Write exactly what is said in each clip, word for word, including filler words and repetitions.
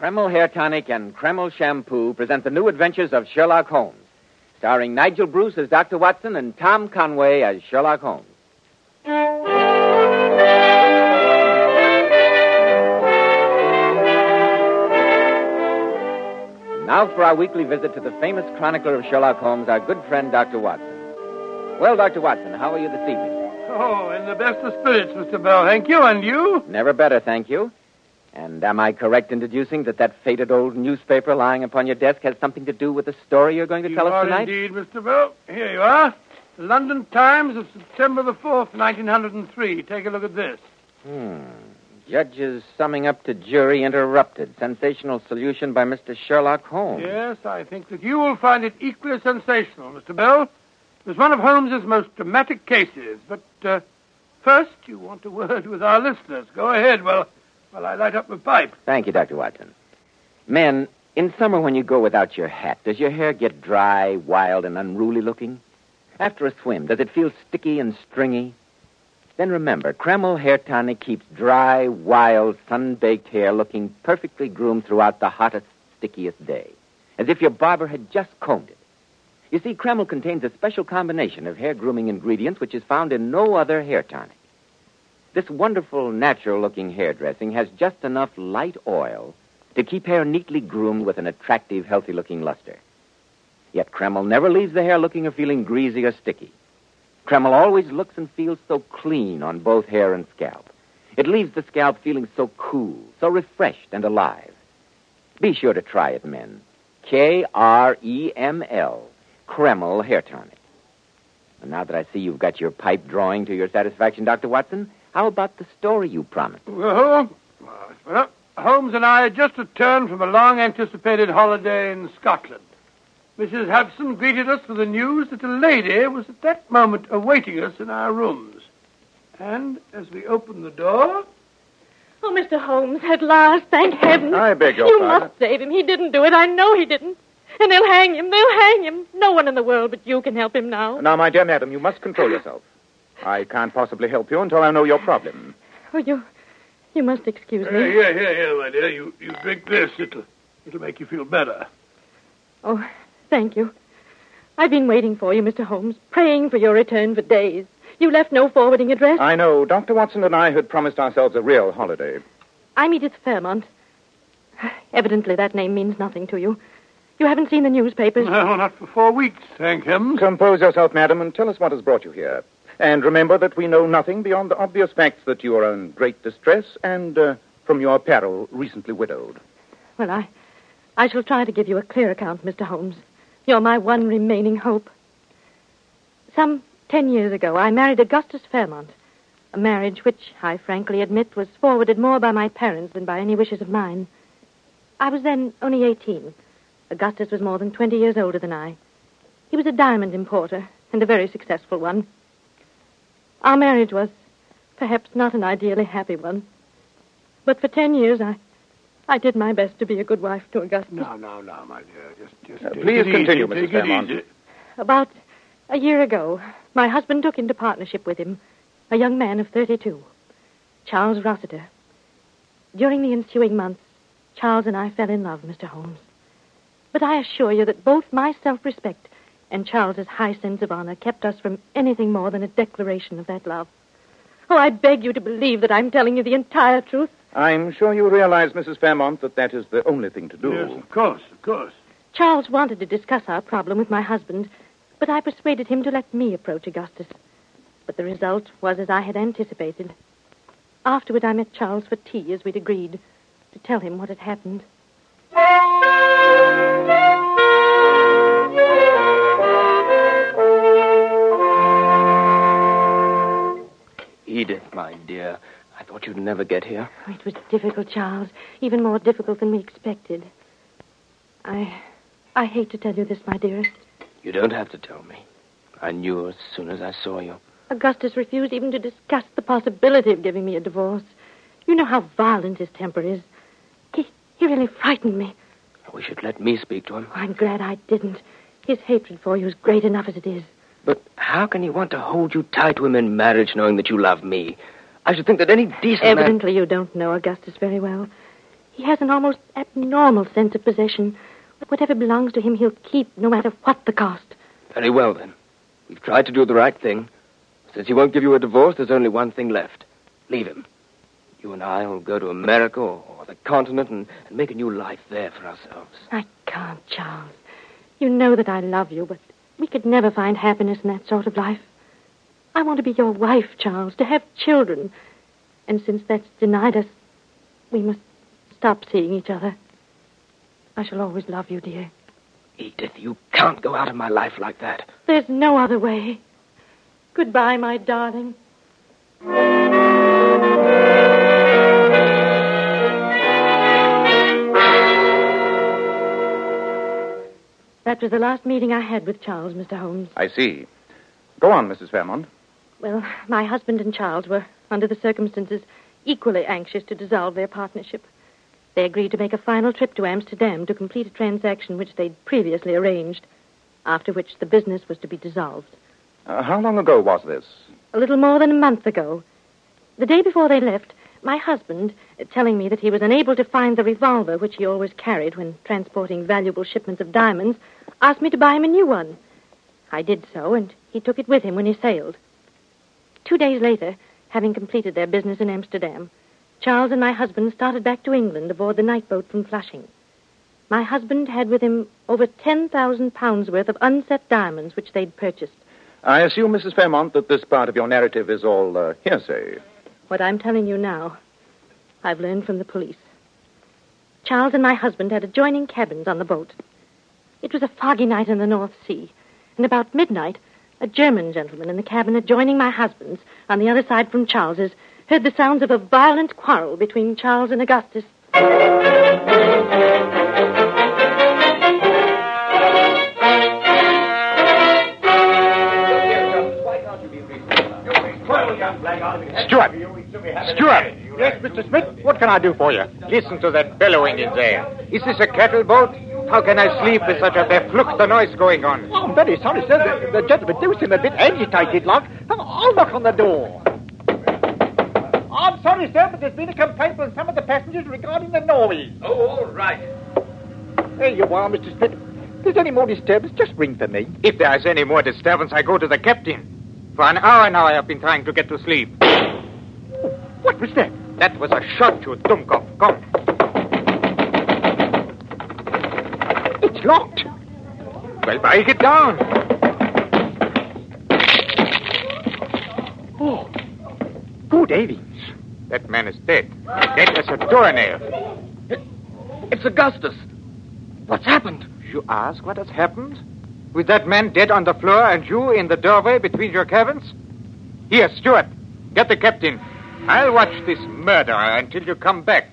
Kreml Hair Tonic and Kreml Shampoo present the new adventures of Sherlock Holmes, starring Nigel Bruce as Doctor Watson and Tom Conway as Sherlock Holmes. Now for our weekly visit to the famous chronicler of Sherlock Holmes, our good friend, Doctor Watson. Well, Doctor Watson, how are you this evening? Oh, in the best of spirits, Mister Bell. Thank you. And you? Never better, thank you. And am I correct in deducing that that faded old newspaper lying upon your desk has something to do with the story you're going to you tell us are tonight? Indeed, Mister Bell. Here you are. The London Times of September the fourth, nineteen oh three. Take a look at this. Hmm. Judges summing up to jury interrupted. Sensational solution by Mister Sherlock Holmes. Yes, I think that you will find it equally sensational, Mister Bell. It was one of Holmes's most dramatic cases. But uh, first, you want a word with our listeners. Go ahead while, while I light up my pipe. Thank you, Doctor Watson. Men, in summer when you go without your hat, does your hair get dry, wild, and unruly looking? After a swim, does it feel sticky and stringy? Then remember, Kreml Hair Tonic keeps dry, wild, sun-baked hair looking perfectly groomed throughout the hottest, stickiest day, as if your barber had just combed it. You see, Kreml contains a special combination of hair grooming ingredients which is found in no other hair tonic. This wonderful, natural-looking hairdressing has just enough light oil to keep hair neatly groomed with an attractive, healthy-looking luster. Yet Kreml never leaves the hair looking or feeling greasy or sticky. Kreml always looks and feels so clean on both hair and scalp. It leaves the scalp feeling so cool, so refreshed and alive. Be sure to try it, men. K R E M L, Kreml Hair Tonic. And now that I see you've got your pipe drawing to your satisfaction, Doctor Watson, how about the story you promised? Well, well, Holmes and I had just returned from a long-anticipated holiday in Scotland. Missus Hudson greeted us with the news that a lady was at that moment awaiting us in our rooms. And as we opened the door... Oh, Mister Holmes, at last, thank heaven. I beg your you pardon. You must save him. He didn't do it. I know he didn't. And they'll hang him. They'll hang him. No one in the world but you can help him now. Now, my dear madam, you must control yourself. I can't possibly help you until I know your problem. Oh, you... You must excuse Uh, me. here, here, here, my dear. You, you drink this. It'll, it'll make you feel better. Oh... Thank you. I've been waiting for you, Mister Holmes, praying for your return for days. You left no forwarding address. I know. Doctor Watson and I had promised ourselves a real holiday. I'm Edith Fairmont. Evidently that name means nothing to you. You haven't seen the newspapers. No, not for four weeks, thank heaven. Compose yourself, madam, and tell us what has brought you here. And remember that we know nothing beyond the obvious facts that you are in great distress and, uh, from your peril, recently widowed. Well, I... I shall try to give you a clear account, Mister Holmes. You're my one remaining hope. Some ten years ago, I married Augustus Fairmont, a marriage which, I frankly admit, was forwarded more by my parents than by any wishes of mine. I was then only eighteen. Augustus was more than twenty years older than I. He was a diamond importer, and a very successful one. Our marriage was perhaps not an ideally happy one. But for ten years, I... I did my best to be a good wife to Augustus. No, no, no, my dear. Just, just Uh, take please it continue, easy. Missus Take it Fairmont. easy. About a year ago, my husband took into partnership with him a young man of thirty-two, Charles Rossiter. During the ensuing months, Charles and I fell in love, Mister Holmes. But I assure you that both my self-respect and Charles's high sense of honor kept us from anything more than a declaration of that love. Oh, I beg you to believe that I'm telling you the entire truth. I'm sure you realize, Missus Fairmont, that that is the only thing to do. Yes, of course, of course. Charles wanted to discuss our problem with my husband, but I persuaded him to let me approach Augustus. But the result was as I had anticipated. Afterward, I met Charles for tea, as we'd agreed, to tell him what had happened. Edith, my dear, I thought you'd never get here. It was difficult, Charles, even more difficult than we expected. I... I hate to tell you this, my dearest. You don't have to tell me. I knew as soon as I saw you. Augustus refused even to discuss the possibility of giving me a divorce. You know how violent his temper is. He, he really frightened me. I wish you'd let me speak to him. Oh, I'm glad I didn't. His hatred for you is great enough as it is. But how can he want to hold you tight to him in marriage knowing that you love me? I should think that any decent Evidently man... you don't know Augustus very well. He has an almost abnormal sense of possession. Whatever belongs to him, he'll keep, no matter what the cost. Very well, then. We've tried to do the right thing. Since he won't give you a divorce, there's only one thing left. Leave him. You and I will go to America or, or the continent and, and make a new life there for ourselves. I can't, Charles. You know that I love you, but we could never find happiness in that sort of life. I want to be your wife, Charles, to have children. And since that's denied us, we must stop seeing each other. I shall always love you, dear. Edith, you can't go out of my life like that. There's no other way. Goodbye, my darling. That was the last meeting I had with Charles, Mister Holmes. I see. Go on, Missus Fairmont. Well, my husband and Charles were, under the circumstances, equally anxious to dissolve their partnership. They agreed to make a final trip to Amsterdam to complete a transaction which they'd previously arranged, after which the business was to be dissolved. Uh, how long ago was this? A little more than a month ago. The day before they left, my husband, uh, telling me that he was unable to find the revolver which he always carried when transporting valuable shipments of diamonds, asked me to buy him a new one. I did so, and he took it with him when he sailed. Two days later, having completed their business in Amsterdam, Charles and my husband started back to England aboard the night boat from Flushing. My husband had with him over ten thousand pounds worth of unset diamonds which they'd purchased. I assume, Missus Fairmont, that this part of your narrative is all uh, hearsay. What I'm telling you now, I've learned from the police. Charles and my husband had adjoining cabins on the boat. It was a foggy night in the North Sea, and about midnight, a German gentleman in the cabin adjoining my husband's, on the other side from Charles's, heard the sounds of a violent quarrel between Charles and Augustus. Stuart! Stuart! Yes, Mister Smith? What can I do for you? Listen to that bellowing in there. Is this a cattle boat? How can I sleep with such a befluchte noise going on? Oh, I'm very sorry, sir. The, the gentleman do seem a bit agitated, like. I'll knock on the door. I'm sorry, sir, but there's been a complaint from some of the passengers regarding the noise. Oh, all right. There you are, Mister Smith. If there's any more disturbance, just ring for me. If there is any more disturbance, I go to the captain. For an hour now I have been trying to get to sleep. Oh, what was that? That was a shot, you Dummkopf. Come. It's locked. Well, break it down. Oh, good heavens. That man is dead. Dead as a doornail. It, it's Augustus. What's happened? You ask what has happened? With that man dead on the floor and you in the doorway between your cabins? Here, Stuart, get the captain. I'll watch this murder until you come back.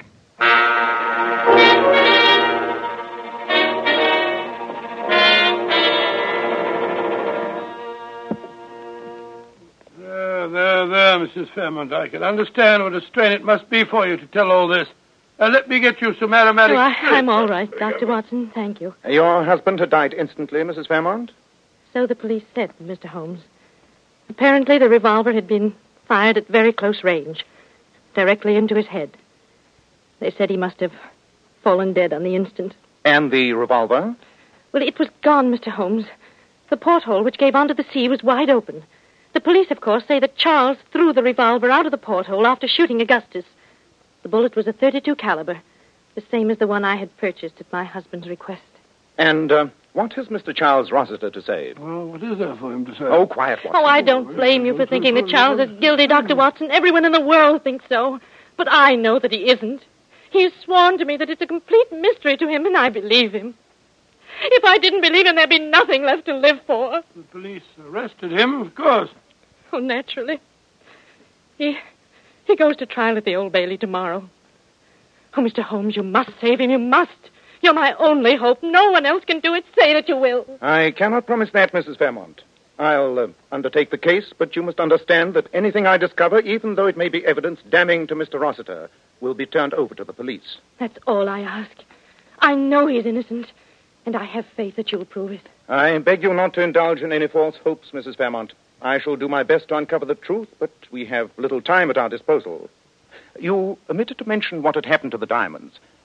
There, there, there, Missus Fairmont. I can understand what a strain it must be for you to tell all this. Uh, let me get you some aromatic... Oh, I, I'm all right, Doctor Watson. Thank you. Your husband had died instantly, Missus Fairmont? So the police said, Mister Holmes. Apparently the revolver had been fired at very close range, directly into his head. They said he must have fallen dead on the instant. And the revolver? Well, it was gone, Mister Holmes. The porthole which gave onto the sea was wide open. The police, of course, say that Charles threw the revolver out of the porthole after shooting Augustus. The bullet was a thirty-two caliber, the same as the one I had purchased at my husband's request. And uh, what has Mister Charles Rossiter to say? Well, what is there for him to say? Oh, quiet, Watson. Oh, I don't blame you for thinking that Charles is guilty, Doctor Watson. Everyone in the world thinks so. But I know that he isn't. He has sworn to me that it's a complete mystery to him, and I believe him. If I didn't believe him, there'd be nothing left to live for. The police arrested him, of course. Oh, naturally. He... He goes to trial at the Old Bailey tomorrow. Oh, Mister Holmes, you must save him. You must. You're my only hope. No one else can do it. Say that you will. I cannot promise that, Missus Fairmont. I'll uh, undertake the case, but you must understand that anything I discover, even though it may be evidence damning to Mister Rossiter, will be turned over to the police. That's all I ask. I know he's innocent, and I have faith that you'll prove it. I beg you not to indulge in any false hopes, Missus Fairmont. I shall do my best to uncover the truth, but we have little time at our disposal. You omitted to mention what had happened to the diamonds.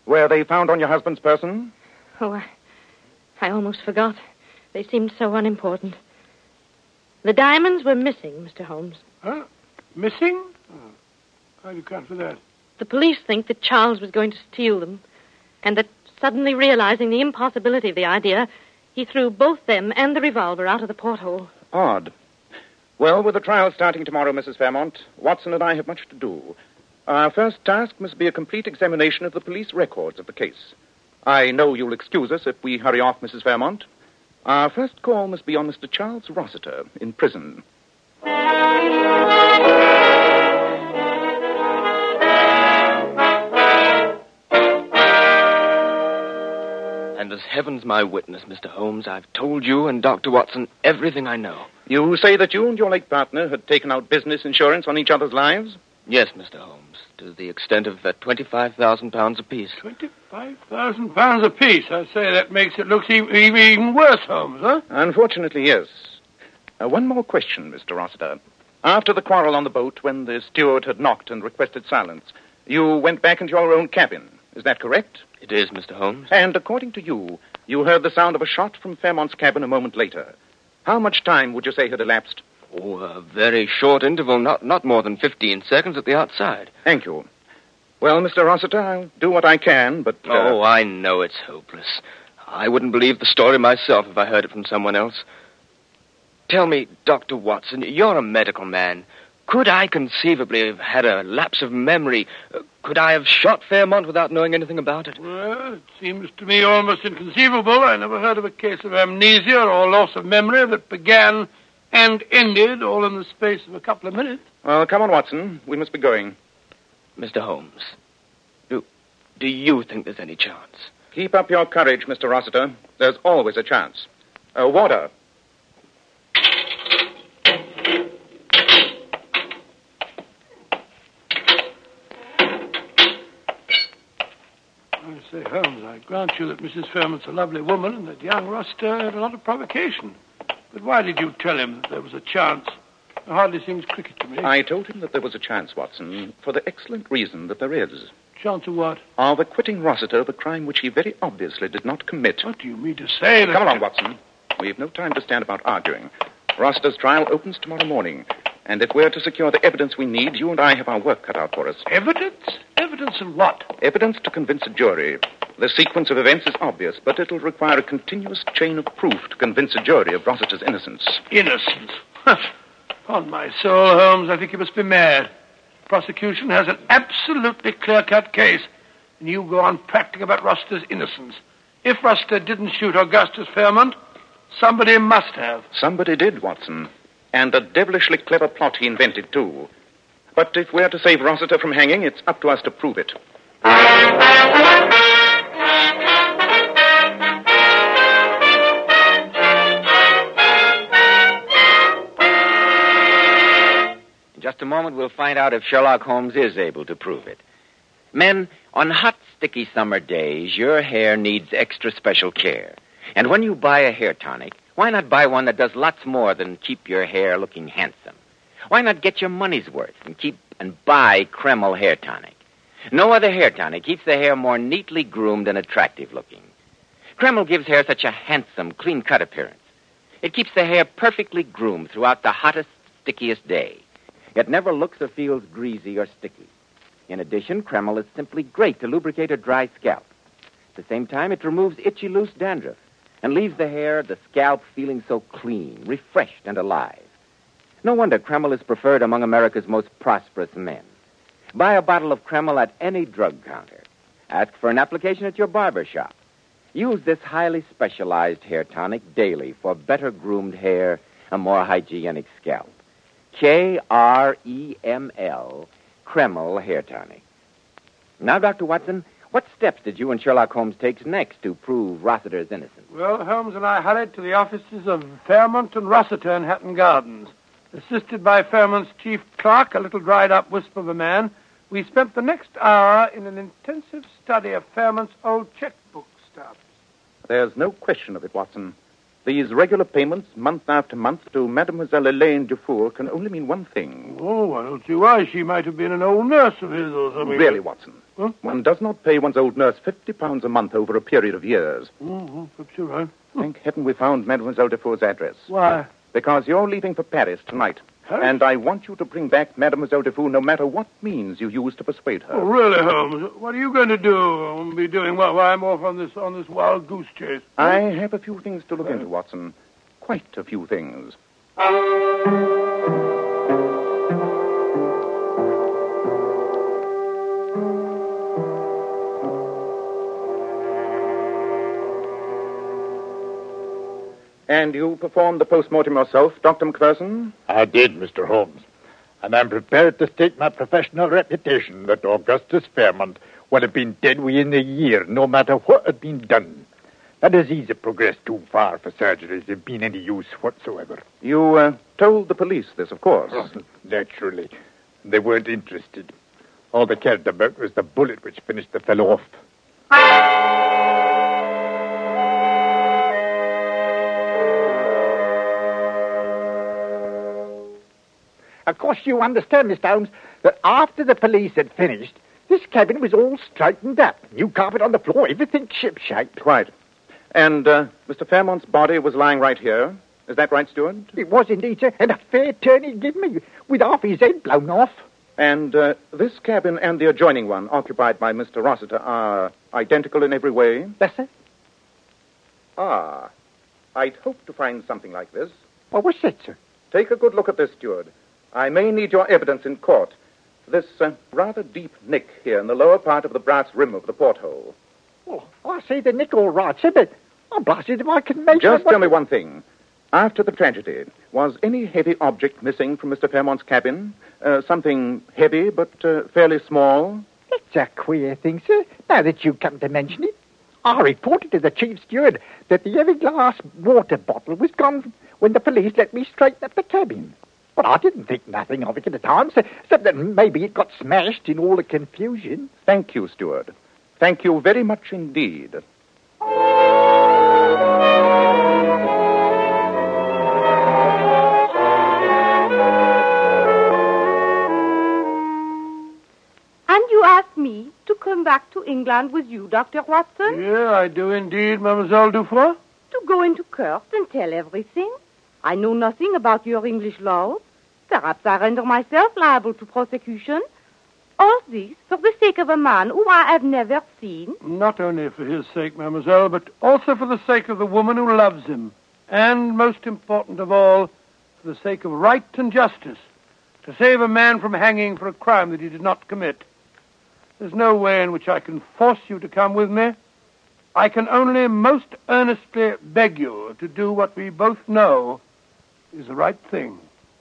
Were they found on your husband's person? Oh, I, I almost forgot. They seemed so unimportant. The diamonds were missing, Mister Holmes. Huh? Missing? Oh. How do you account for that? The police think that Charles was going to steal them, and that suddenly realizing the impossibility of the idea, he threw both them and the revolver out of the porthole. Odd. Well, with the trial starting tomorrow, Missus Fairmont, Watson and I have much to do. Our first task must be a complete examination of the police records of the case. I know you'll excuse us if we hurry off, Missus Fairmont. Our first call must be on Mister Charles Rossiter in prison. And as heaven's my witness, Mister Holmes, I've told you and Doctor Watson everything I know. You say that you and your late partner had taken out business insurance on each other's lives? Yes, Mister Holmes, to the extent of uh, twenty-five thousand pounds apiece. twenty-five thousand pounds apiece? I say that makes it look even, even worse, Holmes, huh? Unfortunately, yes. Uh, one more question, Mister Rossiter. After the quarrel on the boat, when the steward had knocked and requested silence, you went back into your own cabin. Is that correct? It is, Mister Holmes. And according to you, you heard the sound of a shot from Fairmont's cabin a moment later. How much time would you say had elapsed? Oh, a very short interval, not not more than fifteen seconds at the outside. Thank you. Well, Mister Rossiter, I'll do what I can, but... Uh... Oh, I know it's hopeless. I wouldn't believe the story myself if I heard it from someone else. Tell me, Doctor Watson, you're a medical man. Could I conceivably have had a lapse of memory? Uh, could I have shot Fairmont without knowing anything about it? Well, it seems to me almost inconceivable. I never heard of a case of amnesia or loss of memory that began and ended all in the space of a couple of minutes. Well, come on, Watson. We must be going. Mister Holmes, do, do you think there's any chance? Keep up your courage, Mister Rossiter. There's always a chance. Uh, water. I say, Holmes, I grant you that Missus Fairmont's a lovely woman and that young Rossiter had a lot of provocation. But why did you tell him that there was a chance? It hardly seems cricket to me. I told him that there was a chance, Watson, for the excellent reason that there is. Chance of what? Of acquitting Rossiter of a crime which he very obviously did not commit. What do you mean to say? That... Come along, Watson. We've no time to stand about arguing. Rossiter's trial opens tomorrow morning. And if we're to secure the evidence we need, you and I have our work cut out for us. Evidence? Evidence of what? Evidence to convince a jury. The sequence of events is obvious, but it'll require a continuous chain of proof to convince a jury of Rossiter's innocence. Innocence? On my soul, Holmes, I think you must be mad. The prosecution has an absolutely clear-cut case, and you go on practicing about Rossiter's innocence. If Rossiter didn't shoot Augustus Fairmont, somebody must have. Somebody did, Watson. And a devilishly clever plot he invented, too. But if we're to save Rossiter from hanging, it's up to us to prove it. In just a moment, we'll find out if Sherlock Holmes is able to prove it. Men, on hot, sticky summer days, your hair needs extra special care. And when you buy a hair tonic, why not buy one that does lots more than keep your hair looking handsome? Why not get your money's worth and keep and buy Kreml hair tonic? No other hair tonic keeps the hair more neatly groomed and attractive looking. Kreml gives hair such a handsome, clean-cut appearance. It keeps the hair perfectly groomed throughout the hottest, stickiest day. It never looks or feels greasy or sticky. In addition, Kreml is simply great to lubricate a dry scalp. At the same time, it removes itchy, loose dandruff and leaves the hair, the scalp, feeling so clean, refreshed, and alive. No wonder Kreml is preferred among America's most prosperous men. Buy a bottle of Kreml at any drug counter. Ask for an application at your barber shop. Use this highly specialized hair tonic daily for better groomed hair, a more hygienic scalp. K R E M L, Kreml Hair Tonic. Now, Doctor Watson, what steps did you and Sherlock Holmes take next to prove Rossiter's innocence? Well, Holmes and I hurried to the offices of Fairmont and Rossiter in Hatton Gardens. Assisted by Fairmont's chief clerk, a little dried-up wisp of a man, we spent the next hour in an intensive study of Fairmont's old checkbook stubs. There's no question of it, Watson. These regular payments, month after month, to Mademoiselle Elaine Dufour can only mean one thing. Oh, I don't see why. She might have been an old nurse of his or something. Really, Watson, Huh? One does not pay one's old nurse fifty pounds a month over a period of years. Oh, perhaps you're right. Thank heaven we found Mademoiselle Defoe's address. Why? Because you're leaving for Paris tonight. Huh? And I want you to bring back Mademoiselle Defoe no matter what means you use to persuade her. Oh, really, Holmes? What are you going to do? I'll be doing while I'm off on this on this wild goose chase. I have a few things to look into, Watson. Quite a few things. And you performed the post-mortem yourself, Doctor Macpherson? I did, Mister Holmes. And I'm prepared to stake my professional reputation that Augustus Fairmont would have been dead within a year, no matter what had been done. The disease had progressed too far for surgeries to be any use whatsoever. You uh, told the police this, of course. Oh, naturally. They weren't interested. All they cared about was the bullet which finished the fellow off. Of course, you understand, Mister Holmes, that after the police had finished, this cabin was all straightened up. New carpet on the floor, everything ship-shape. Quite. And uh, Mister Fairmont's body was lying right here. Is that right, Stewart? It was indeed, sir, and a fair turn he'd given me, with half his head blown off. And uh, this cabin and the adjoining one, occupied by Mister Rossiter, are identical in every way? Yes, sir. Ah. I'd hoped to find something like this. What was that, sir? Take a good look at this, Stewart. I may need your evidence in court. This uh, rather deep nick here in the lower part of the brass rim of the porthole. Oh, I see the nick all right, sir, but I'm blasted if I can make Just it. tell me one thing. After the tragedy, was any heavy object missing from Mister Fairmont's cabin? Uh, something heavy but uh, fairly small? That's a queer thing, sir, now that you come to mention it. I reported to the chief steward that the heavy glass water bottle was gone when the police let me straighten up the cabin. But I didn't think nothing of it at the time, so, except that maybe it got smashed in all the confusion. Thank you, Stewart. Thank you very much indeed. And you asked me to come back to England with you, Doctor Watson? Yeah, I do indeed, Mademoiselle Dufour. To go into court and tell everything? I know nothing about your English laws. Perhaps I render myself liable to prosecution. All this for the sake of a man whom I have never seen. Not only for his sake, Mademoiselle, but also for the sake of the woman who loves him. And, most important of all, for the sake of right and justice. To save a man from hanging for a crime that he did not commit. There's no way in which I can force you to come with me. I can only most earnestly beg you to do what we both know is the right thing.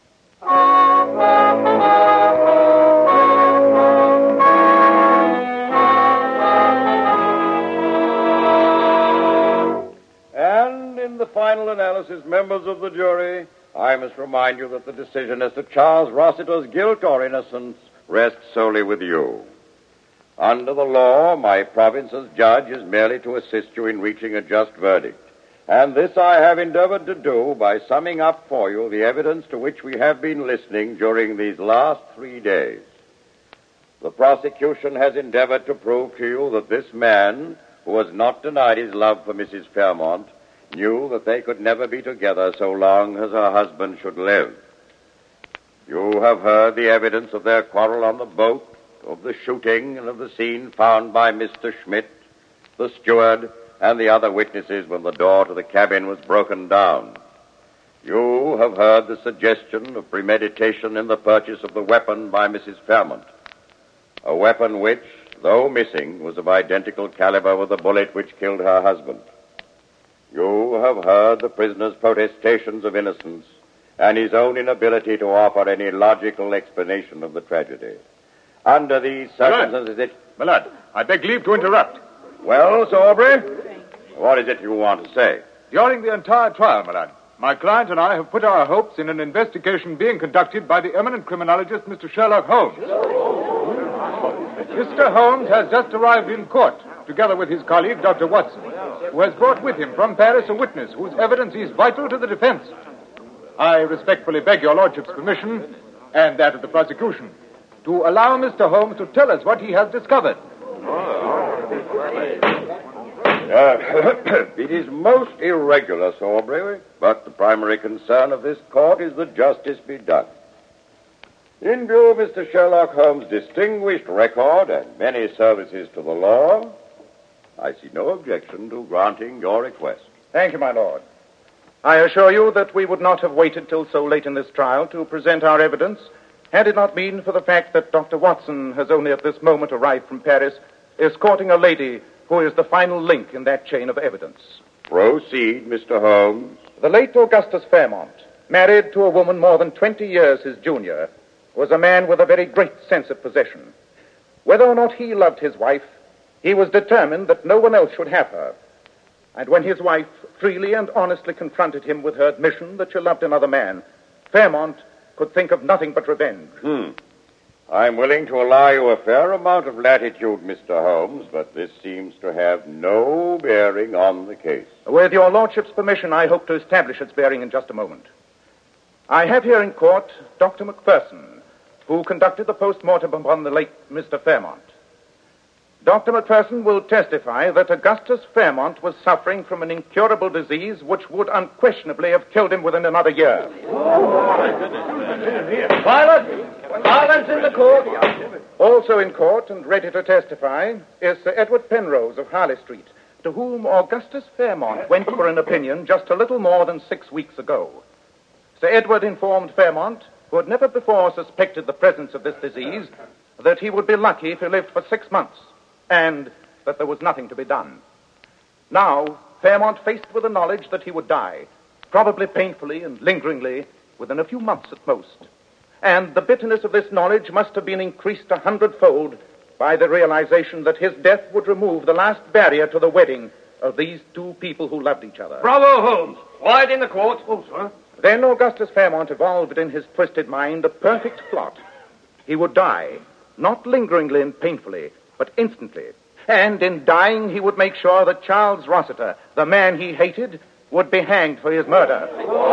And in the final analysis, members of the jury, I must remind you that the decision as to Charles Rossiter's guilt or innocence rests solely with you. Under the law, my province as judge is merely to assist you in reaching a just verdict. And this I have endeavored to do by summing up for you the evidence to which we have been listening during these last three days. The prosecution has endeavored to prove to you that this man, who has not denied his love for Missus Fairmont, knew that they could never be together so long as her husband should live. You have heard the evidence of their quarrel on the boat, of the shooting, and of the scene found by Mister Schmidt, the steward, and the other witnesses when the door to the cabin was broken down. You have heard the suggestion of premeditation in the purchase of the weapon by Missus Fairmont, a weapon which, though missing, was of identical caliber with the bullet which killed her husband. You have heard the prisoner's protestations of innocence and his own inability to offer any logical explanation of the tragedy. Under these circumstances... It... My lad, I beg leave to interrupt. Well, Sir Aubrey, what is it you want to say? During the entire trial, my lad, my client and I have put our hopes in an investigation being conducted by the eminent criminologist, Mister Sherlock Holmes. Mister Holmes has just arrived in court, together with his colleague, Doctor Watson, who has brought with him from Paris a witness whose evidence is vital to the defense. I respectfully beg your lordship's permission, and that of the prosecution, to allow Mister Holmes to tell us what he has discovered Uh, it is most irregular, Sir Aubrey, but the primary concern of this court is that justice be done. In view of Mister Sherlock Holmes' distinguished record and many services to the law, I see no objection to granting your request. Thank you, my lord. I assure you that we would not have waited till so late in this trial to present our evidence had it not been for the fact that Doctor Watson has only at this moment arrived from Paris, escorting a lady who is the final link in that chain of evidence. Proceed, Mister Holmes. The late Augustus Fairmont, married to a woman more than twenty years his junior, was a man with a very great sense of possession. Whether or not he loved his wife, he was determined that no one else should have her. And when his wife freely and honestly confronted him with her admission that she loved another man, Fairmont could think of nothing but revenge. Hmm. I'm willing to allow you a fair amount of latitude, Mister Holmes, but this seems to have no bearing on the case. With your lordship's permission, I hope to establish its bearing in just a moment. I have here in court Doctor Macpherson, who conducted the post-mortem upon the late Mister Fairmont. Doctor Macpherson will testify that Augustus Fairmont was suffering from an incurable disease which would unquestionably have killed him within another year. Silence! Silence in the court! Also in court and ready to testify is Sir Edward Penrose of Harley Street, to whom Augustus Fairmont went for an opinion just a little more than six weeks ago. Sir Edward informed Fairmont, who had never before suspected the presence of this disease, that he would be lucky if he lived for six months, and that there was nothing to be done. Now, Fairmont faced with the knowledge that he would die, probably painfully and lingeringly, within a few months at most. And the bitterness of this knowledge must have been increased a hundredfold by the realization that his death would remove the last barrier to the wedding of these two people who loved each other. Bravo, Holmes. Quiet in the court. Oh, sir. Then Augustus Fairmont evolved in his twisted mind a perfect plot. He would die, not lingeringly and painfully, but instantly. And in dying, he would make sure that Charles Rossiter, the man he hated, would be hanged for his murder.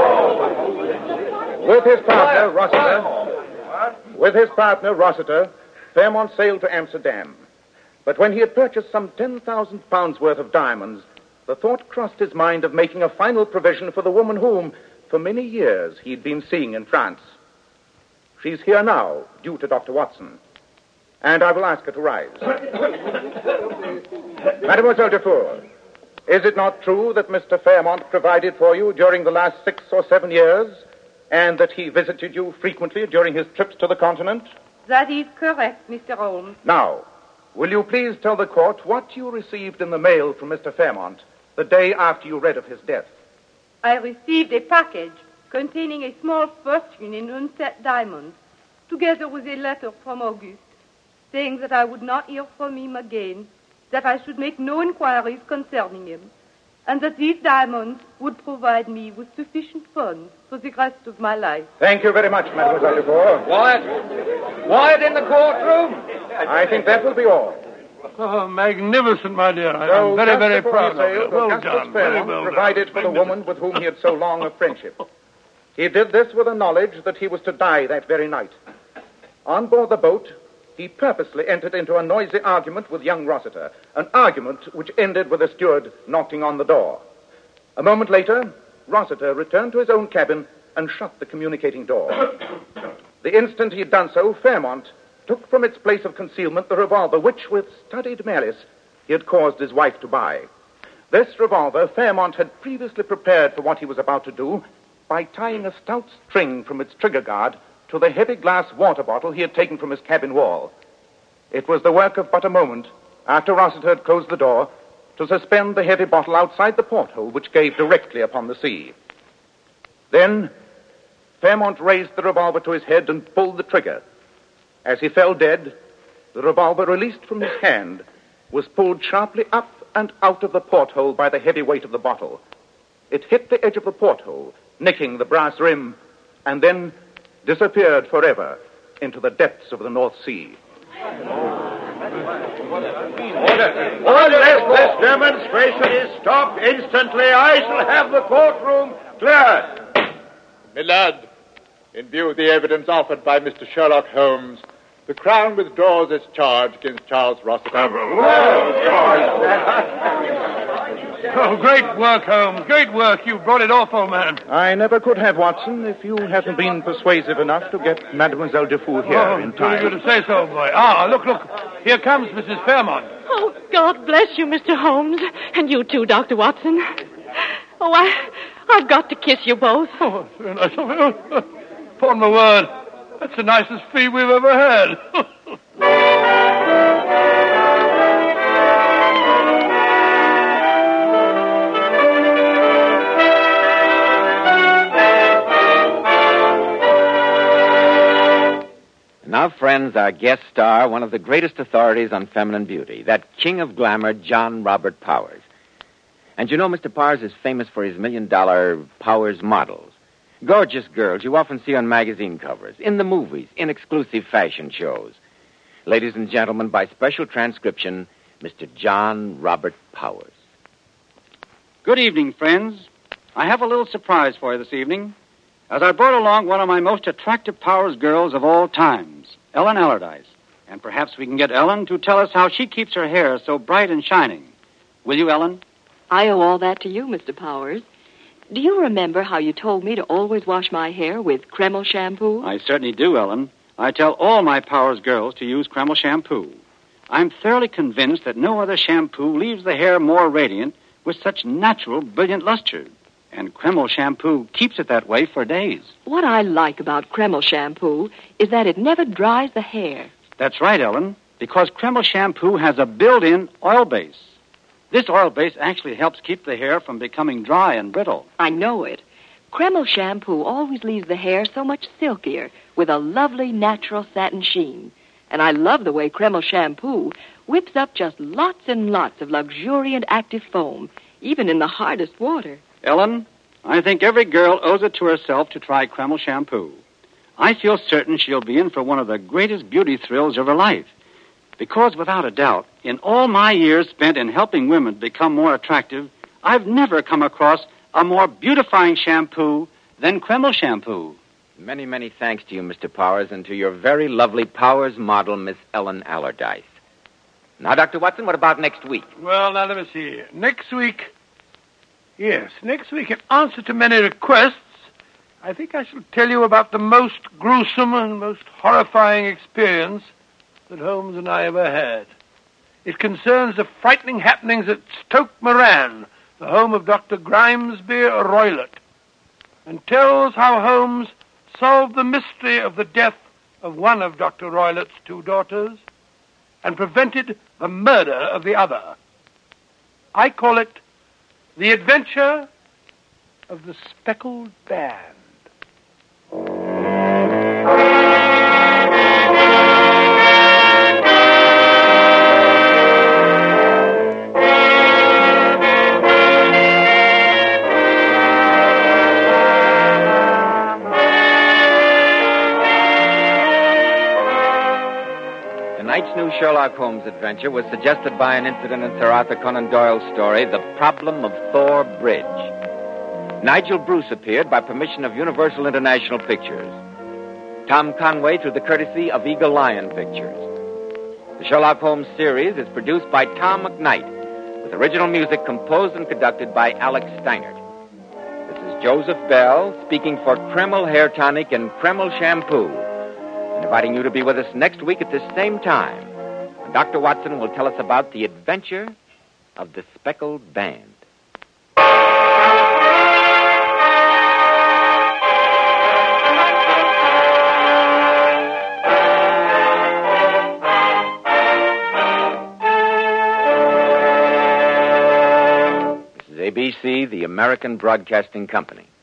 With his partner, Rossiter, with his partner, Rossiter, Fairmont sailed to Amsterdam. But when he had purchased some ten thousand pounds worth of diamonds, the thought crossed his mind of making a final provision for the woman whom, for many years, he'd been seeing in France. She's here now, due to Doctor Watson. And I will ask her to rise. Mademoiselle Dufour, is it not true that Mister Fairmont provided for you during the last six or seven years, and that he visited you frequently during his trips to the continent? That is correct, Mister Holmes. Now, will you please tell the court what you received in the mail from Mister Fairmont the day after you read of his death? I received a package containing a small fortune in unset diamonds, together with a letter from Auguste, saying that I would not hear from him again, that I should make no inquiries concerning him, and that these diamonds would provide me with sufficient funds for the rest of my life. Thank you very much, Mademoiselle Dufour. Quiet. Quiet in the courtroom. I think that will be all. Oh, magnificent, my dear. I So, am very, just very before proud he sailed, of you. Well Augustus done. Very Fairmont well provided done. for the woman with whom he had so long a friendship. He did this with the knowledge that he was to die that very night. On board the boat, he purposely entered into a noisy argument with young Rossiter, an argument which ended with the steward knocking on the door. A moment later, Rossiter returned to his own cabin and shut the communicating door. The instant he had done so, Fairmont took from its place of concealment the revolver which, with studied malice, he had caused his wife to buy. This revolver Fairmont had previously prepared for what he was about to do by tying a stout string from its trigger guard to the heavy glass water bottle he had taken from his cabin wall. It was the work of but a moment, after Rossiter had closed the door, to suspend the heavy bottle outside the porthole which gave directly upon the sea. Then Fairmont raised the revolver to his head and pulled the trigger. As he fell dead, the revolver, released from his hand, was pulled sharply up and out of the porthole by the heavy weight of the bottle. It hit the edge of the porthole, nicking the brass rim, and then disappeared forever into the depths of the North Sea. Order! Unless this demonstration is stopped instantly, I shall have the courtroom cleared. My lad, in view of the evidence offered by Mister Sherlock Holmes, The Crown withdraws its charge against Charles Rossiter. Oh, great work, Holmes. Great work. You brought it off, old man. I never could have, Watson, if you hadn't been persuasive enough to get Mademoiselle Dufour here oh, in time. You to say so, boy. Ah, look, look. Here comes Missus Fairmont. Oh, God bless you, Mister Holmes. And you too, Doctor Watson. Oh, I, I've got to kiss you both. Oh, that's very nice of you. Upon my word, that's the nicest fee we've ever had. Now, friends, our guest star, one of the greatest authorities on feminine beauty, that king of glamour, John Robert Powers. And you know, Mister Powers is famous for his million-dollar Powers models. Gorgeous girls you often see on magazine covers, in the movies, in exclusive fashion shows. Ladies and gentlemen, by special transcription, Mister John Robert Powers. Good evening, friends. I have a little surprise for you this evening, as I brought along one of my most attractive Powers girls of all times, Ellen Allardyce. And perhaps we can get Ellen to tell us how she keeps her hair so bright and shining. Will you, Ellen? I owe all that to you, Mister Powers. Do you remember how you told me to always wash my hair with Kreml shampoo? I certainly do, Ellen. I tell all my Powers girls to use Kreml shampoo. I'm thoroughly convinced that no other shampoo leaves the hair more radiant with such natural, brilliant luster. And Kreml shampoo keeps it that way for days. What I like about Kreml shampoo is that it never dries the hair. That's right, Ellen, because Kreml shampoo has a built-in oil base. This oil base actually helps keep the hair from becoming dry and brittle. I know it. Kreml shampoo always leaves the hair so much silkier with a lovely natural satin sheen. And I love the way Kreml shampoo whips up just lots and lots of luxuriant active foam, even in the hardest water. Ellen, I think every girl owes it to herself to try Kreml shampoo. I feel certain she'll be in for one of the greatest beauty thrills of her life. Because, without a doubt, in all my years spent in helping women become more attractive, I've never come across a more beautifying shampoo than Kreml shampoo. Many, many thanks to you, Mister Powers, and to your very lovely Powers model, Miss Ellen Allardyce. Now, Doctor Watson, what about next week? Well, now, let me see. Next week... Yes, next week, in answer to many requests, I think I shall tell you about the most gruesome and most horrifying experience that Holmes and I ever had. It concerns the frightening happenings at Stoke Moran, the home of Doctor Grimesby Roylott, and tells how Holmes solved the mystery of the death of one of Doctor Roylott's two daughters and prevented the murder of the other. I call it The Adventure of the Speckled Band. Tonight's new Sherlock Holmes adventure was suggested by an incident in Sir Arthur Conan Doyle's story, The Problem of Thor Bridge. Nigel Bruce appeared by permission of Universal International Pictures. Tom Conway through the courtesy of Eagle Lion Pictures. The Sherlock Holmes series is produced by Tom McKnight, with original music composed and conducted by Alex Steinert. This is Joseph Bell speaking for Kreml Hair Tonic and Kreml Shampoo, and inviting you to be with us next week at this same time, when Doctor Watson will tell us about the adventure of the Speckled Band. This is A B C, the American Broadcasting Company.